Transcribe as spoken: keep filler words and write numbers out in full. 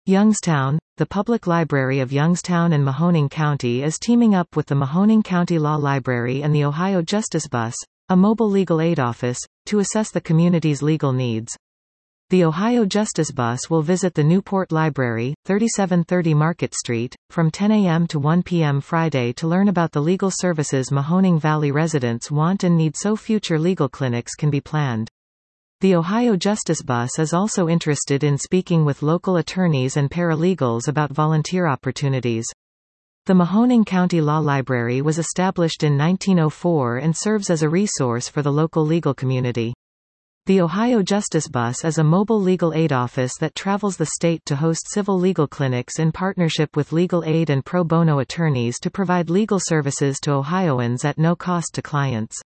Youngstown. The Public Library of Youngstown and Mahoning County is teaming up with the Mahoning County Law Library and the Ohio Justice Bus, a mobile legal aid office, to assess the community's legal needs. The Ohio Justice Bus will visit the Newport Library, thirty-seven thirty Market Street, from ten a m to one p m Friday to learn about the legal services Mahoning Valley residents want and need so future legal clinics can be planned. The Ohio Justice Bus is also interested in speaking with local attorneys and paralegals about volunteer opportunities. The Mahoning County Law Library was established in nineteen oh four and serves as a resource for the local legal community. The Ohio Justice Bus is a mobile legal aid office that travels the state to host civil legal clinics in partnership with legal aid and pro bono attorneys to provide legal services to Ohioans at no cost to clients.